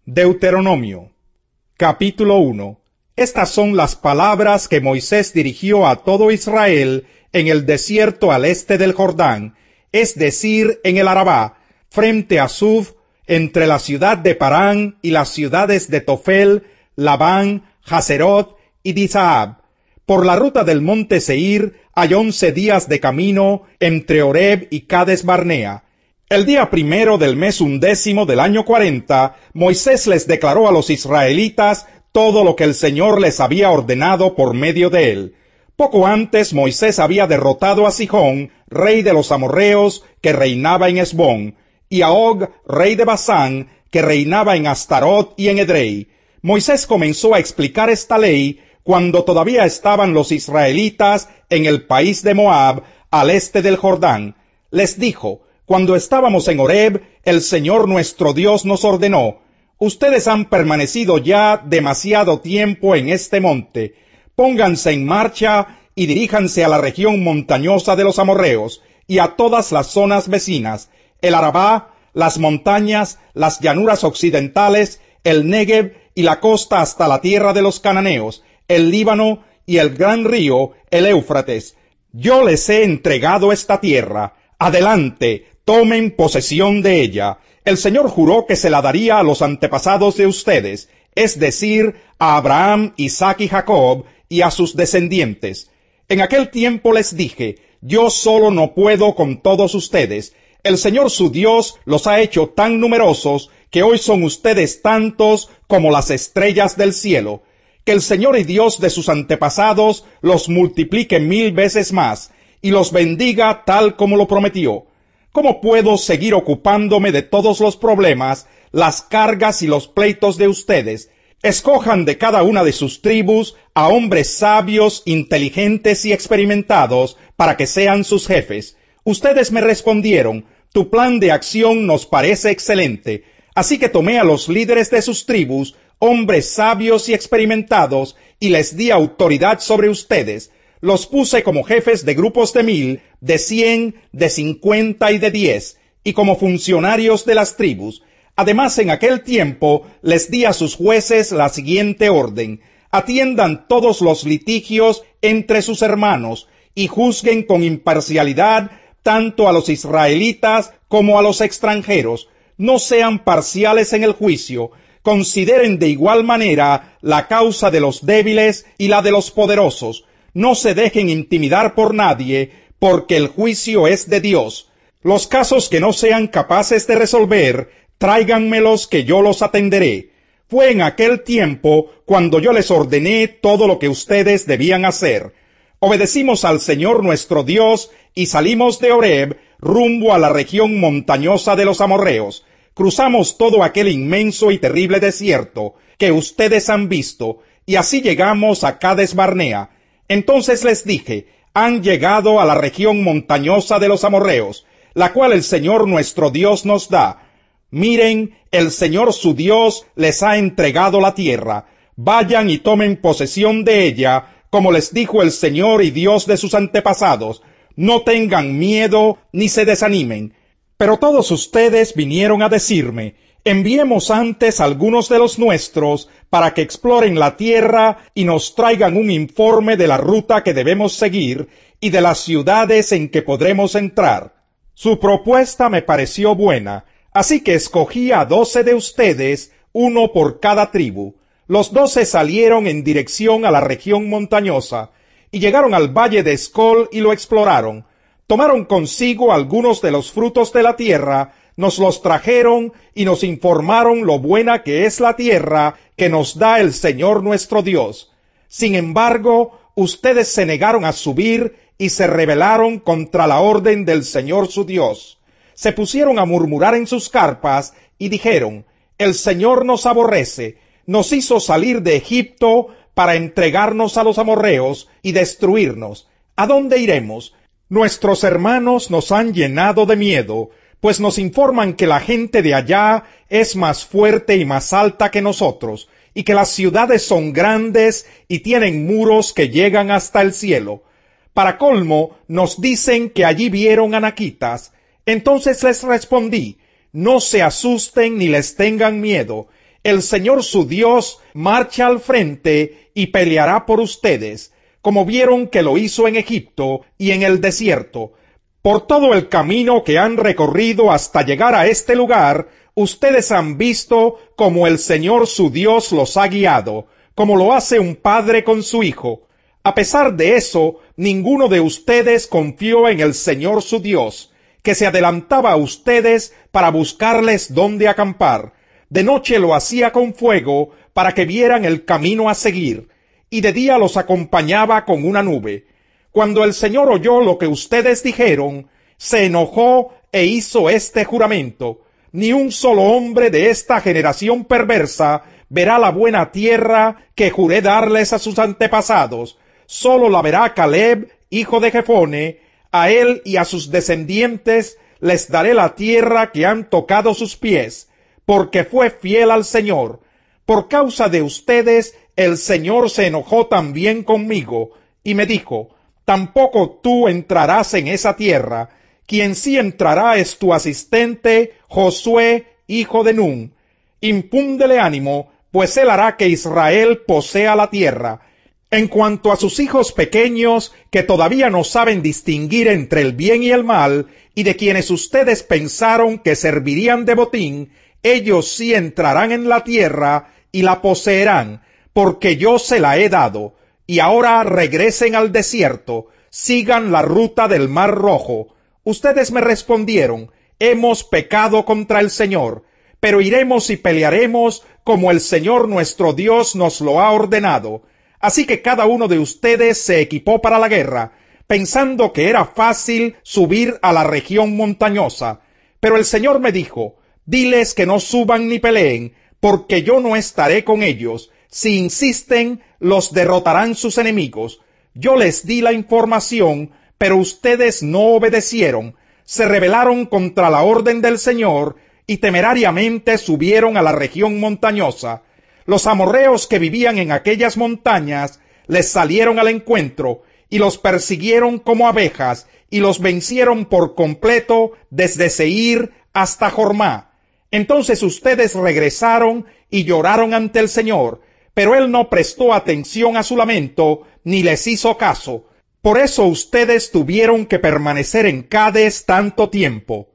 Deuteronomio, capítulo 1. Estas son las palabras que Moisés dirigió a todo Israel en el desierto al este del Jordán, es decir, en el Arabá, frente a Suf, entre la ciudad de Parán y las ciudades de Tofel, Labán, Haserot y Disaab. Por la ruta del monte Seir hay 11 días de camino entre Horeb y Cades Barnea. El día primero del mes 11 del año 40, Moisés les declaró a los israelitas todo lo que el Señor les había ordenado por medio de él. Poco antes Moisés había derrotado a Sihón, rey de los amorreos, que reinaba en Hesbón, y a Og, rey de Basán, que reinaba en Astarot y en Edrei. Moisés comenzó a explicar esta ley cuando todavía estaban los israelitas en el país de Moab, al este del Jordán. Les dijo: cuando estábamos en Horeb, el Señor nuestro Dios nos ordenó: ustedes han permanecido ya demasiado tiempo en este monte. Pónganse en marcha y diríjanse a la región montañosa de los amorreos y a todas las zonas vecinas, el Arabá, las montañas, las llanuras occidentales, el Negev y la costa hasta la tierra de los cananeos, el Líbano y el gran río, el Éufrates. Yo les he entregado esta tierra. Adelante, tomen posesión de ella. El Señor juró que se la daría a los antepasados de ustedes, es decir, a Abraham, Isaac y Jacob, y a sus descendientes. En aquel tiempo les dije: yo solo no puedo con todos ustedes. El Señor su Dios los ha hecho tan numerosos que hoy son ustedes tantos como las estrellas del cielo. Que el Señor y Dios de sus antepasados los multiplique 1000 veces más, y los bendiga tal como lo prometió. ¿Cómo puedo seguir ocupándome de todos los problemas, las cargas y los pleitos de ustedes? Escojan de cada una de sus tribus a hombres sabios, inteligentes y experimentados para que sean sus jefes. Ustedes me respondieron: tu plan de acción nos parece excelente. Así que tomé a los líderes de sus tribus, hombres sabios y experimentados, y les di autoridad sobre ustedes. Los puse como jefes de grupos de 1000, de 100, de 50 y de 10, y como funcionarios de las tribus. Además, en aquel tiempo les di a sus jueces la siguiente orden: atiendan todos los litigios entre sus hermanos, y juzguen con imparcialidad tanto a los israelitas como a los extranjeros. No sean parciales en el juicio. Consideren de igual manera la causa de los débiles y la de los poderosos. No se dejen intimidar por nadie, porque el juicio es de Dios. Los casos que no sean capaces de resolver, tráiganmelos que yo los atenderé. Fue en aquel tiempo cuando yo les ordené todo lo que ustedes debían hacer. Obedecimos al Señor nuestro Dios y salimos de Horeb rumbo a la región montañosa de los amorreos. Cruzamos todo aquel inmenso y terrible desierto que ustedes han visto, y así llegamos a Cades Barnea. Entonces les dije: han llegado a la región montañosa de los amorreos, la cual el Señor nuestro Dios nos da. Miren, el Señor su Dios les ha entregado la tierra. Vayan y tomen posesión de ella, como les dijo el Señor y Dios de sus antepasados. No tengan miedo ni se desanimen. Pero todos ustedes vinieron a decirme: enviemos antes algunos de los nuestros para que exploren la tierra y nos traigan un informe de la ruta que debemos seguir y de las ciudades en que podremos entrar. Su propuesta me pareció buena, así que escogí a 12 de ustedes, uno por cada tribu. Los 12 salieron en dirección a la región montañosa, y llegaron al valle de Escol y lo exploraron. Tomaron consigo algunos de los frutos de la tierra, nos los trajeron y nos informaron lo buena que es la tierra que nos da el Señor nuestro Dios. Sin embargo, ustedes se negaron a subir y se rebelaron contra la orden del Señor su Dios. Se pusieron a murmurar en sus carpas y dijeron: el Señor nos aborrece, nos hizo salir de Egipto para entregarnos a los amorreos y destruirnos. ¿A dónde iremos? Nuestros hermanos nos han llenado de miedo, pues nos informan que la gente de allá es más fuerte y más alta que nosotros, y que las ciudades son grandes y tienen muros que llegan hasta el cielo. Para colmo, nos dicen que allí vieron anaquitas. Entonces les respondí: no se asusten ni les tengan miedo. El Señor su Dios marcha al frente y peleará por ustedes, como vieron que lo hizo en Egipto y en el desierto. Por todo el camino que han recorrido hasta llegar a este lugar, ustedes han visto cómo el Señor su Dios los ha guiado, como lo hace un padre con su hijo. A pesar de eso, ninguno de ustedes confió en el Señor su Dios, que se adelantaba a ustedes para buscarles dónde acampar. De noche lo hacía con fuego para que vieran el camino a seguir, y de día los acompañaba con una nube. Cuando el Señor oyó lo que ustedes dijeron, se enojó e hizo este juramento: ni un solo hombre de esta generación perversa verá la buena tierra que juré darles a sus antepasados. Solo la verá Caleb, hijo de Jefone. A él y a sus descendientes les daré la tierra que han tocado sus pies, porque fue fiel al Señor. Por causa de ustedes, el Señor se enojó también conmigo, y me dijo: tampoco tú entrarás en esa tierra. Quien sí entrará es tu asistente, Josué, hijo de Nun. Infúndele ánimo, pues él hará que Israel posea la tierra. En cuanto a sus hijos pequeños, que todavía no saben distinguir entre el bien y el mal, y de quienes ustedes pensaron que servirían de botín, ellos sí entrarán en la tierra y la poseerán, porque yo se la he dado. Y ahora regresen al desierto, sigan la ruta del Mar Rojo. Ustedes me respondieron: hemos pecado contra el Señor, pero iremos y pelearemos como el Señor nuestro Dios nos lo ha ordenado. Así que cada uno de ustedes se equipó para la guerra, pensando que era fácil subir a la región montañosa. Pero el Señor me dijo: diles que no suban ni peleen, porque yo no estaré con ellos. Si insisten, los derrotarán sus enemigos. Yo les di la información, pero ustedes no obedecieron. Se rebelaron contra la orden del Señor y temerariamente subieron a la región montañosa. Los amorreos que vivían en aquellas montañas les salieron al encuentro y los persiguieron como abejas y los vencieron por completo desde Seir hasta Jormá. Entonces ustedes regresaron y lloraron ante el Señor, pero él no prestó atención a su lamento ni les hizo caso. Por eso ustedes tuvieron que permanecer en Cades tanto tiempo.